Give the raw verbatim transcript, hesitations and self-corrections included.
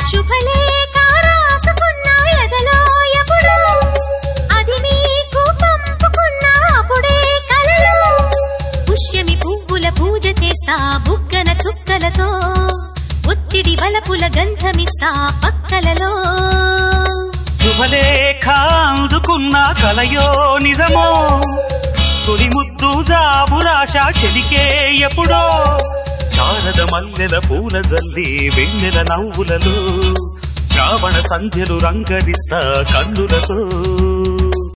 శుభలేఖ రాసుకున్నా ఎదలో ఎప్పుడో అది మీకు పంపుకున్నా అప్పుడే కలలో పుష్యమి పువ్వుల పూజ చేస్తా బుగ్గన చుక్కలతో ఒత్తిడి వలపుల గంధమిస్తా పక్కలలో శుభలేఖ అందుకున్న కలయో నిజమో తొలి ముద్దు జాబురాశ చెలికే ఎప్పుడో శారద మల్లెల పూల జల్లి వెన్నెల నవ్వులలో శ్రావణ సంధ్యలు రంగరిస్తా కన్నులతో